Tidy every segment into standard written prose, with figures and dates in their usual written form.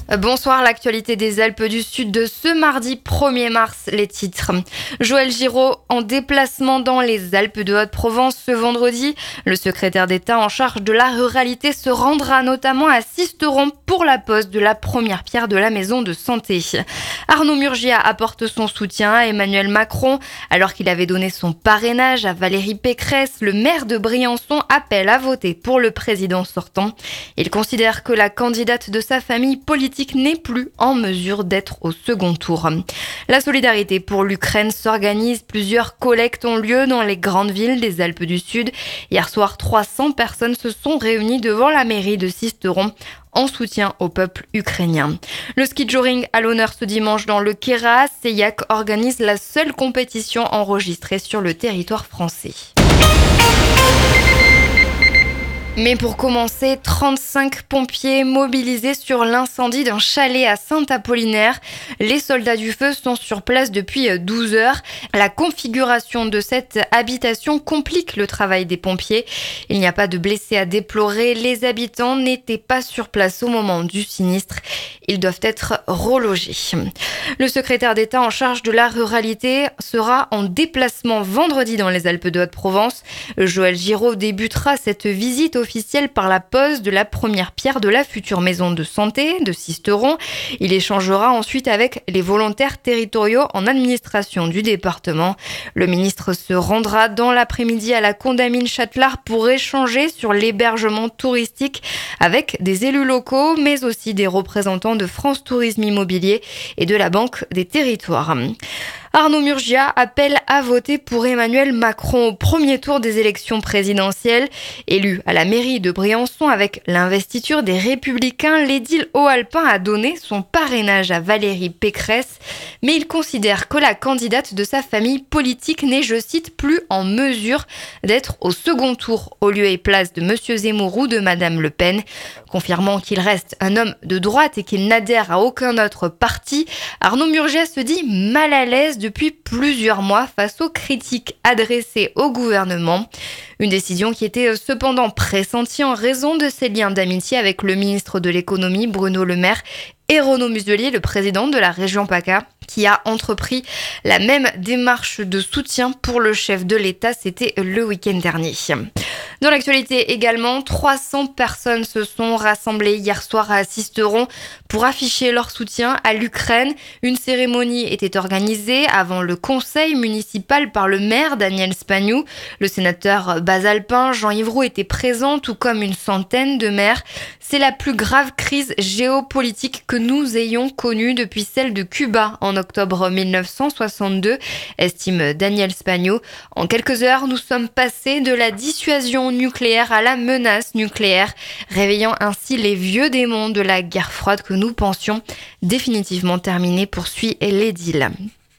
Bonsoir, l'actualité des Alpes du Sud de ce mardi 1er mars, les titres. Joël Giraud en déplacement dans les Alpes de Haute-Provence ce vendredi. Le secrétaire d'État en charge de la ruralité se rendra notamment à Sisteron pour la pose de la première pierre de la maison de santé. Arnaud Murgia apporte son soutien à Emmanuel Macron. Alors qu'il avait donné son parrainage à Valérie Pécresse, le maire de Briançon appelle à voter pour le président sortant. Il considère que la candidate de sa famille politique n'est plus en mesure d'être au second tour. La solidarité pour l'Ukraine s'organise. Plusieurs collectes ont lieu dans les grandes villes des Alpes du Sud. Hier soir, 300 personnes se sont réunies devant la mairie de Sisteron en soutien au peuple ukrainien. Le ski joring à l'honneur ce dimanche dans le Queyras. Seillac organise la seule compétition enregistrée sur le territoire français. Mais pour commencer, 35 pompiers mobilisés sur l'incendie d'un chalet à Saint-Apollinaire. Les soldats du feu sont sur place depuis 12 heures. La configuration de cette habitation complique le travail des pompiers. Il n'y a pas de blessés à déplorer. Les habitants n'étaient pas sur place au moment du sinistre. Ils doivent être relogés. Le secrétaire d'État en charge de la ruralité sera en déplacement vendredi dans les Alpes de Haute-Provence. Joël Giraud débutera cette visite officielle par la pose de la première pierre de la future maison de santé de Sisteron. Il échangera ensuite avec les volontaires territoriaux en administration du département. Le ministre se rendra dans l'après-midi à la Condamine Châtelard pour échanger sur l'hébergement touristique avec des élus locaux, mais aussi des représentants de France Tourisme Immobilier et de la Banque des Territoires. Arnaud Murgia appelle à voter pour Emmanuel Macron au premier tour des élections présidentielles. Élu à la mairie de Briançon avec l'investiture des Républicains, l'édile haut-alpin a donné son parrainage à Valérie Pécresse. Mais il considère que la candidate de sa famille politique n'est, je cite, plus en mesure d'être au second tour au lieu et place de M. Zemmour ou de Mme Le Pen. Confirmant qu'il reste un homme de droite et qu'il n'adhère à aucun autre parti, Arnaud Murgia se dit mal à l'aise depuis plusieurs mois face aux critiques adressées au gouvernement. Une décision qui était cependant pressentie en raison de ses liens d'amitié avec le ministre de l'économie Bruno Le Maire et Renaud Muselier, le président de la région PACA, qui a entrepris la même démarche de soutien pour le chef de l'État. C'était le week-end dernier. Dans l'actualité également, 300 personnes se sont rassemblées hier soir à Sisteron pour afficher leur soutien à l'Ukraine. Une cérémonie était organisée avant le conseil municipal par le maire Daniel Spagnou. Le sénateur basalpin Jean-Yves Roux était présent, tout comme une centaine de maires. C'est la plus grave crise géopolitique que nous ayons connue depuis celle de Cuba en octobre 1962, estime Daniel Spagnou. En quelques heures, nous sommes passés de la dissuasion nucléaire à la menace nucléaire, réveillant ainsi les vieux démons de la guerre froide que nous pensions définitivement terminés, poursuit l'édile.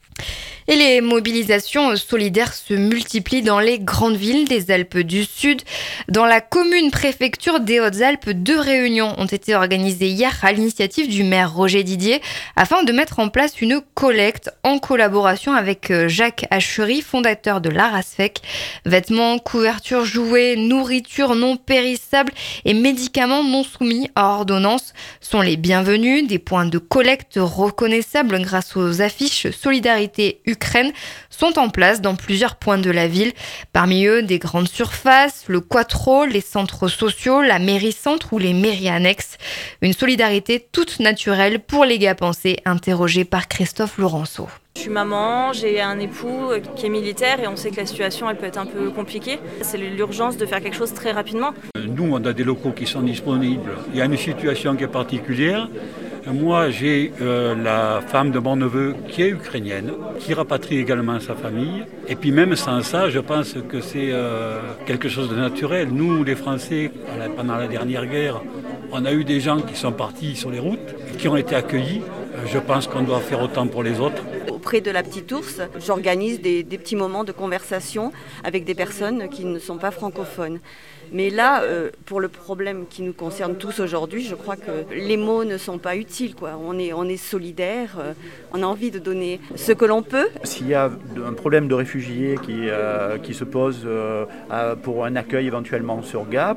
Et les mobilisations solidaires se multiplient dans les grandes villes des Alpes du Sud. Dans la commune préfecture des Hautes-Alpes, 2 réunions ont été organisées hier à l'initiative du maire Roger Didier afin de mettre en place une collecte en collaboration avec Jacques Achury, fondateur de l'Arasfec. Vêtements, couvertures, jouets, nourriture non périssable et médicaments non soumis à ordonnance sont les bienvenus. Des points de collecte reconnaissables grâce aux affiches Solidarité Ukraine sont en place dans plusieurs points de la ville. Parmi eux, des grandes surfaces, le Quattro, les centres sociaux, la mairie-centre ou les mairies annexes. Une solidarité toute naturelle pour les gars pensés, interrogés par Christophe Laurenceau. Je suis maman, j'ai un époux qui est militaire et on sait que la situation elle peut être un peu compliquée. C'est l'urgence de faire quelque chose très rapidement. Nous, on a des locaux qui sont disponibles. Il y a une situation qui est particulière. Moi, j'ai la femme de mon neveu qui est ukrainienne, qui rapatrie également sa famille. Et puis même sans ça, je pense que c'est quelque chose de naturel. Nous, les Français, pendant la dernière guerre, on a eu des gens qui sont partis sur les routes, qui ont été accueillis. Je pense qu'on doit faire autant pour les autres. Auprès de la Petite Ours, j'organise des petits moments de conversation avec des personnes qui ne sont pas francophones. Mais là, pour le problème qui nous concerne tous aujourd'hui, je crois que les mots ne sont pas utiles, quoi. On est solidaires, on a envie de donner ce que l'on peut. S'il y a un problème de réfugiés qui se pose pour un accueil éventuellement sur Gap,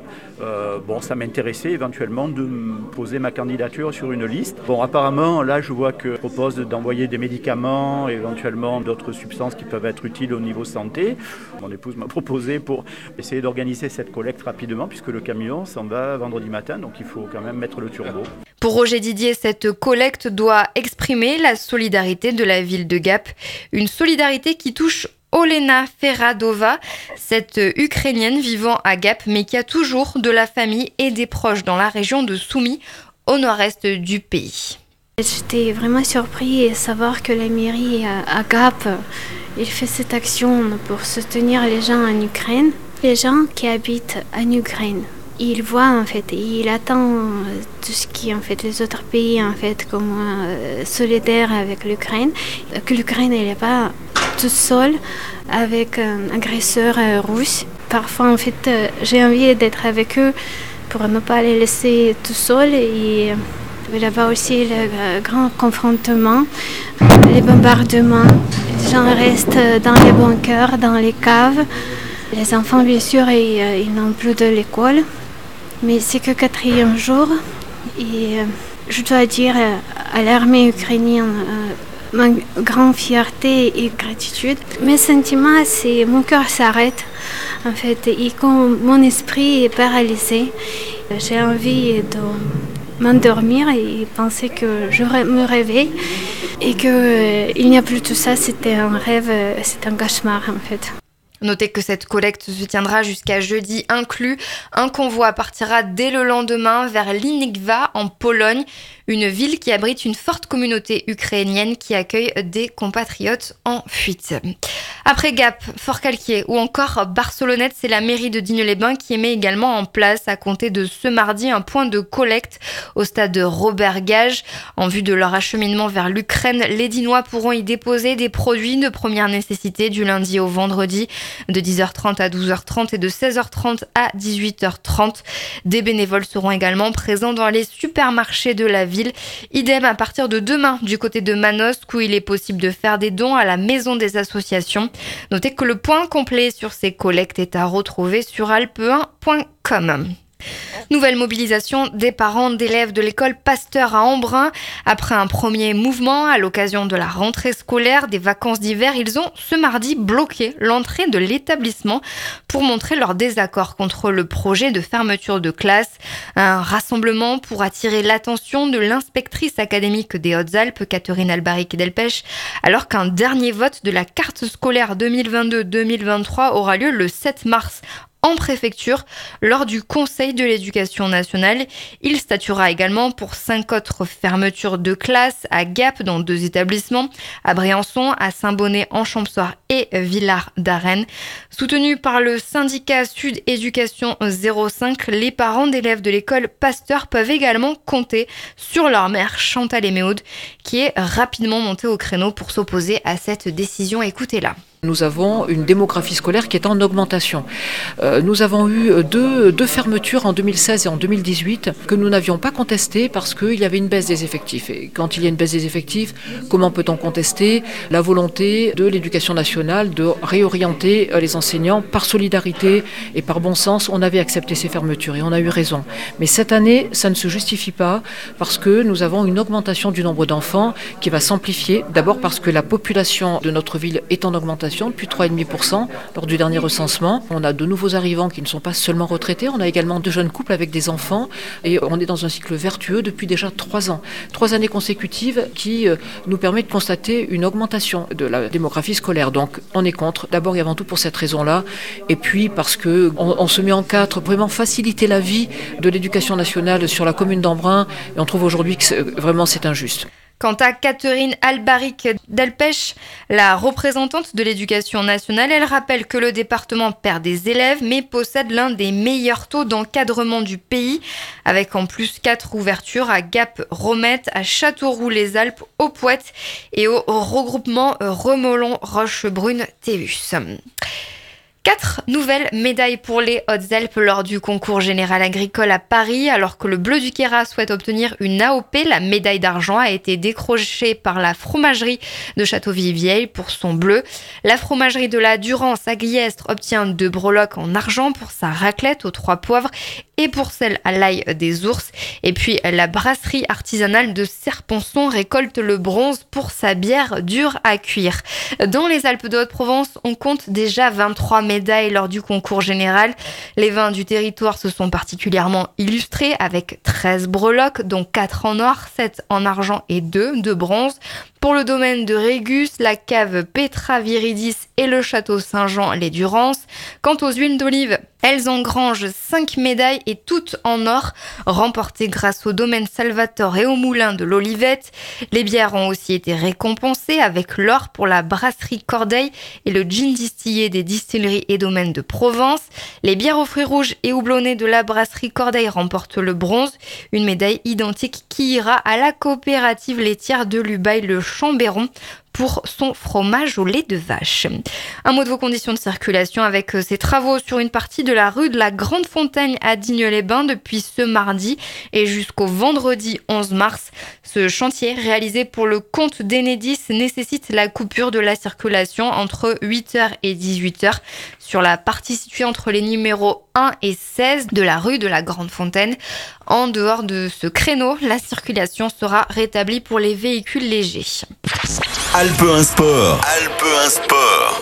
ça m'intéressait éventuellement de poser ma candidature sur une liste. Bon, apparemment, là, je vois que je propose d'envoyer des médicaments, éventuellement d'autres substances qui peuvent être utiles au niveau santé. Mon épouse m'a proposé pour essayer d'organiser cette collecte rapidement, puisque le camion s'en va vendredi matin, donc il faut quand même mettre le turbo. Pour Roger Didier, cette collecte doit exprimer la solidarité de la ville de Gap. Une solidarité qui touche Olena Feradova, cette Ukrainienne vivant à Gap, mais qui a toujours de la famille et des proches dans la région de Soumy, au nord-est du pays. J'étais vraiment surpris de savoir que la mairie à Gap il fait cette action pour soutenir les gens en Ukraine, les gens qui habitent en Ukraine. Il voit en fait, il attend tout ce qui en fait les autres pays en fait comme solidaires avec l'Ukraine, que l'Ukraine elle n'est pas toute seule avec un agresseur russe. Parfois en fait j'ai envie d'être avec eux pour ne pas les laisser tout seuls et là-bas aussi le grand confrontement, les bombardements, les gens restent dans les bunkers, dans les caves. Les enfants bien sûr ils n'ont plus de l'école. Mais c'est que 4e jour et je dois dire à l'armée ukrainienne ma grande fierté et gratitude. Mes sentiments, c'est mon cœur s'arrête en fait et quand mon esprit est paralysé, j'ai envie de m'endormir et penser que je me réveille et qu'il n'y a plus tout ça, c'était un rêve, c'est un cauchemar en fait. Notez que cette collecte se tiendra jusqu'à jeudi inclus. Un convoi partira dès le lendemain vers Linikva en Pologne, une ville qui abrite une forte communauté ukrainienne qui accueille des compatriotes en fuite. Après Gap, Forcalquier ou encore Barcelonnette, c'est la mairie de Digne-les-Bains qui met également en place à compter de ce mardi un point de collecte au stade Robert Gage. En vue de leur acheminement vers l'Ukraine, les Dinois pourront y déposer des produits de première nécessité du lundi au vendredi de 10h30 à 12h30 et de 16h30 à 18h30. Des bénévoles seront également présents dans les supermarchés de la ville. Idem à partir de demain du côté de Manosque où il est possible de faire des dons à la maison des associations. Notez que le point complet sur ces collectes est à retrouver sur alpe1.com. Nouvelle mobilisation des parents d'élèves de l'école Pasteur à Embrun. Après un premier mouvement à l'occasion de la rentrée scolaire des vacances d'hiver, ils ont ce mardi bloqué l'entrée de l'établissement pour montrer leur désaccord contre le projet de fermeture de classe. Un rassemblement pour attirer l'attention de l'inspectrice académique des Hautes-Alpes, Catherine Albaric-Delpech, alors qu'un dernier vote de la carte scolaire 2022-2023 aura lieu le 7 mars en préfecture lors du Conseil de l'éducation nationale. Il statuera également pour 5 autres fermetures de classes à Gap dans 2 établissements, à Briançon, à Saint-Bonnet en Champsaur et Villars d'Arène. Soutenus par le syndicat Sud Éducation 05, les parents d'élèves de l'école Pasteur peuvent également compter sur leur mère Chantal Eméaude qui est rapidement montée au créneau pour s'opposer à cette décision. Écoutez-la. Nous avons une démographie scolaire qui est en augmentation. Nous avons eu deux fermetures en 2016 et en 2018 que nous n'avions pas contestées parce qu'il y avait une baisse des effectifs. Et quand il y a une baisse des effectifs, comment peut-on contester la volonté de l'éducation nationale de réorienter les enseignants par solidarité et par bon sens? On avait accepté ces fermetures et on a eu raison. Mais cette année, ça ne se justifie pas parce que nous avons une augmentation du nombre d'enfants qui va s'amplifier. D'abord parce que la population de notre ville est en augmentation depuis 3,5% lors du dernier recensement. On a de nouveaux arrivants qui ne sont pas seulement retraités, on a également de jeunes couples avec des enfants et on est dans un cycle vertueux depuis déjà 3 ans. 3 années consécutives qui nous permettent de constater une augmentation de la démographie scolaire. Donc on est contre, d'abord et avant tout pour cette raison-là, et puis parce qu'on se met en 4 pour vraiment faciliter la vie de l'éducation nationale sur la commune d'Embrun et on trouve aujourd'hui que vraiment c'est injuste. Quant à Catherine Albaric-Delpech, la représentante de l'éducation nationale, elle rappelle que le département perd des élèves mais possède l'un des meilleurs taux d'encadrement du pays, avec en plus 4 ouvertures à Gap-Romette, à Châteauroux-les-Alpes, au Poète et au regroupement Remolon-Rochebrune-Thévus. 4 nouvelles médailles pour les Hautes-Alpes lors du concours général agricole à Paris. Alors que le Bleu du Queyras souhaite obtenir une AOP, la médaille d'argent a été décrochée par la fromagerie de Châteauvieux-Vieille pour son bleu. La fromagerie de la Durance à Guillestre obtient 2 breloques en argent pour sa raclette aux 3 poivres et pour celle à l'ail des ours. Et puis la brasserie artisanale de Serponçon récolte le bronze pour sa bière dure à cuire. Dans les Alpes de Haute-Provence, on compte déjà 23 médailles lors du concours général. Les vins du territoire se sont particulièrement illustrés avec 13 breloques, dont 4 en or, 7 en argent et 2 de bronze. Pour le domaine de Régus, la cave Petra Viridis et le château Saint-Jean-les-Durances. Quant aux huiles d'olive, elles engrangent 5 médailles et toutes en or, remportées grâce au domaine Salvatore et au moulin de l'Olivette. Les bières ont aussi été récompensées avec l'or pour la brasserie Cordeille et le gin distillé des distilleries et domaines de Provence. Les bières aux fruits rouges et houblonnées de la brasserie Cordeille remportent le bronze, une médaille identique qui ira à la coopérative laitière de Lubail-le-Chambéron pour son fromage au lait de vache. Un mot de vos conditions de circulation avec ces travaux sur une partie de la rue de la Grande Fontaine à Digne-les-Bains depuis ce mardi et jusqu'au vendredi 11 mars. Ce chantier, réalisé pour le compte d'Enedis, nécessite la coupure de la circulation entre 8h et 18h sur la partie située entre les numéros 1 et 16 de la rue de la Grande Fontaine. En dehors de ce créneau, la circulation sera rétablie pour les véhicules légers. Alpe 1 Sport. Alpe 1 Sport.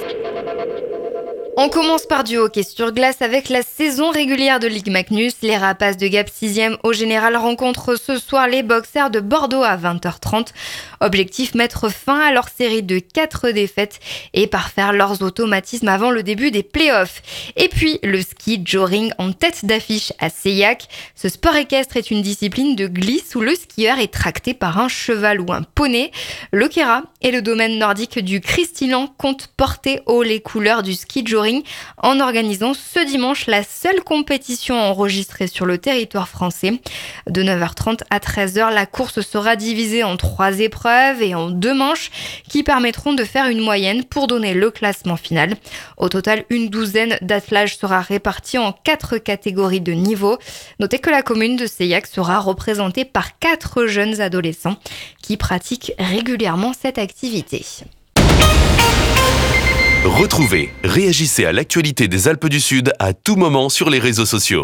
On commence par du hockey sur glace avec la saison régulière de Ligue Magnus. Les Rapaces de Gap 6e au général rencontrent ce soir les Boxers de Bordeaux à 20h30. Objectif, mettre fin à leur série de 4 défaites et parfaire leurs automatismes avant le début des playoffs. Et puis le ski joring en tête d'affiche à Seillac. Ce sport équestre est une discipline de glisse où le skieur est tracté par un cheval ou un poney. Le Kera et le domaine nordique du Christilan comptent porter haut les couleurs du ski joring en organisant ce dimanche la seule compétition enregistrée sur le territoire français. De 9h30 à 13h, la course sera divisée en 3 épreuves et en 2 manches qui permettront de faire une moyenne pour donner le classement final. Au total, une douzaine d'attelages sera répartie en 4 catégories de niveau. Notez que la commune de Seillac sera représentée par 4 jeunes adolescents qui pratiquent régulièrement cette activité. Retrouvez, réagissez à l'actualité des Alpes du Sud à tout moment sur les réseaux sociaux.